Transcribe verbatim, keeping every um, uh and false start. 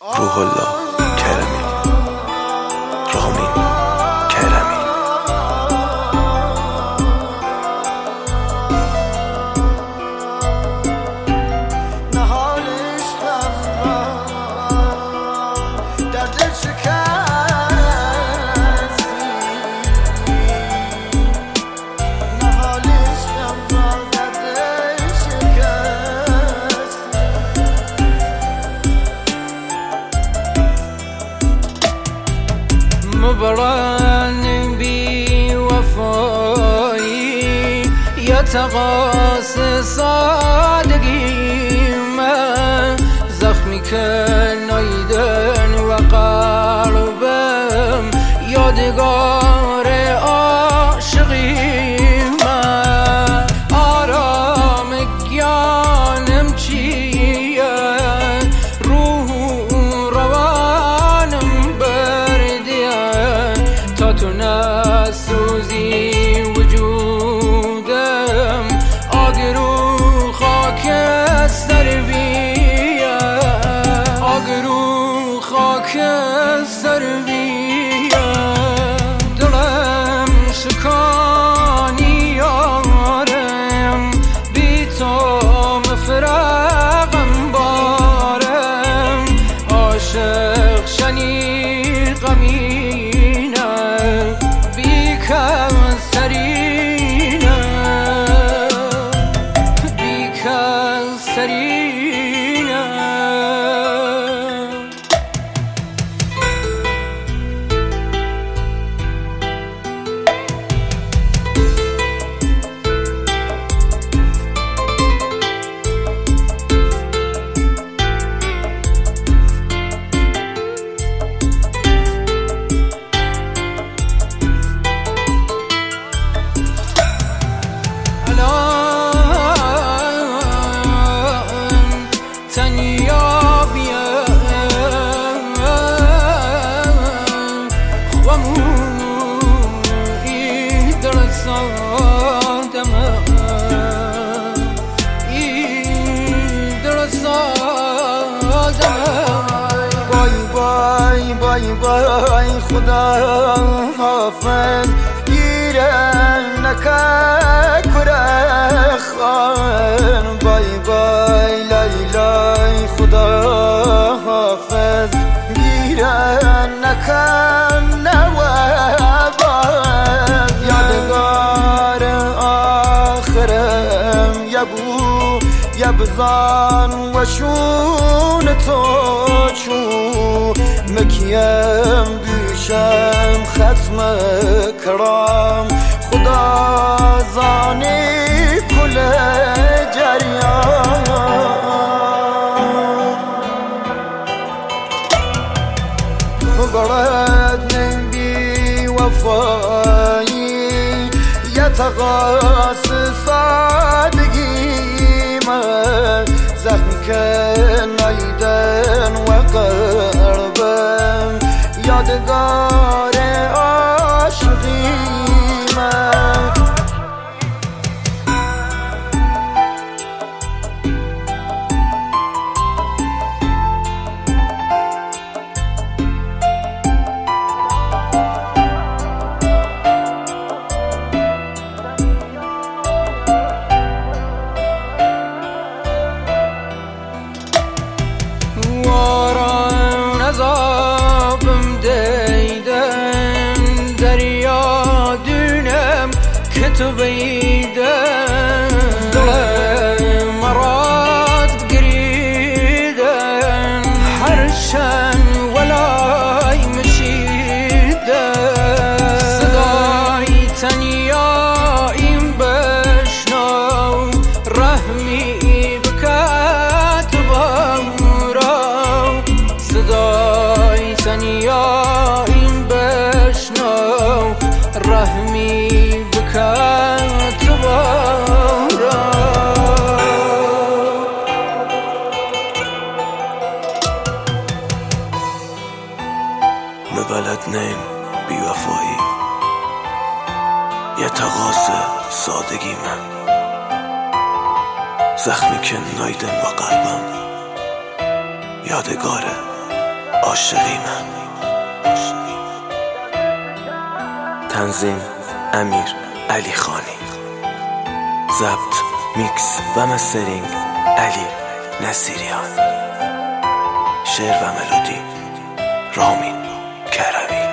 روح الله کرمی رامین کرمی مبرن بی وفایی یا تقاس سادگی من زخمی که نایدن و قلبم یادگار عاشقی من آرام گیانم چیه روح روانم بردیه تا تو نسوزی وجودم آگرو خاکستر بیه آگرو خاکستر بیه دلم شکانی یارم بی تو مفرقم بارم عاشق شنی غمینه بی کسرینه بی کسرینه تنیا بیا خمو ای درسادم ای درسادم بای بای بای بای خدا حافظ گیرن نکه کره خان بای بای لای لای خدا حافظ گیرن نکن نوابد یادگار آخرم یبو یبزان و شون تو چو مکیم بیشم ختم کرام خدا زانی کل جریان مبرد بی وفایی یتقاس سادگی من زخمی که نایدن و قلبم یادگار عاشقی من عذابم دیدن دریا دونم که تو بیدن دل مراد گریدن هرشن ولای مشیدن صدای تنیاییم بشنو رحمی بکت بامورا صدای تنیاییم بشنو رحمی بکت بارا مبلد نیم بی وفایی یه تقاس سادگی من زخمی که نایدن و قلبم یادگاره عاشقیمم. تنظیم امیر علی خانی، ضبط میکس و مسترینگ علی نصیریان، شعر و ملودی رامین کرمی.